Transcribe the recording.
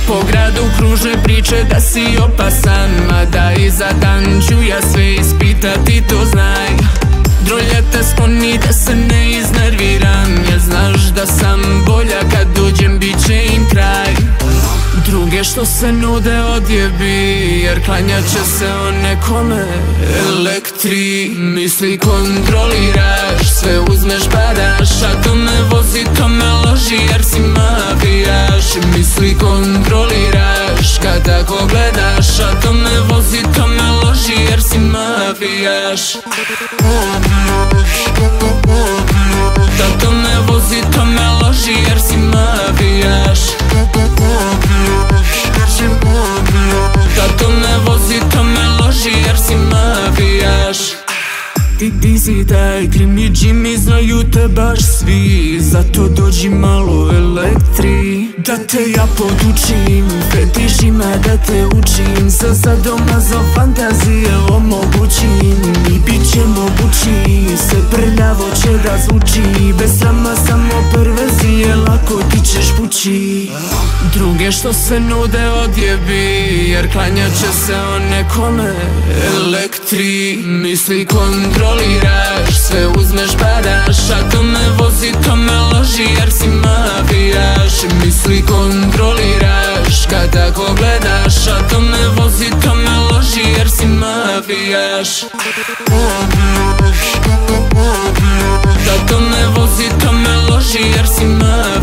Po gradu kruže priče da si opasan, mada i za dan ću ja sve ispitati, to znaj. Droljata skloni da se ne iznerviram, jer znaš da sam bolja, kad dođem bit će im kraj. Druge što se nude odjebi, jer klanjat će se o nekome elektri. Misli kontroliraš, sve uzmeš padaš, a to me vozi, to me loži, jer si mafijaš. Misli kontroliraš, kad tako gledaš, a to me vozi, to me loži, jer si mafijaš. Da to me vozi, to me loži, jer si mafijaš. Da to me vozi, to me loži, jer si mafijaš. Ti si taj krimi Jimmy, znaju te baš svi, zato dođi malo elektri. Da te ja podučim, fetišima da te učim, sa sadomazo fantazije omogućim. I bit će mogući, sve prljavo će da zvuči, bez srama samo perverzije, lako ti ćeš pući. Druge što se nude odjebi, jer klanjat će se o nekome elektri. Misli kontroliraš, sve uzmeš padaš, a to me vozi, to me loži, jer si mafijaš. Misli kontroliraš, kad tako gledaš, a to me vozi, to me loži, jer si mafijaš. Da to me vozi, to me loži, jer si mafijaš.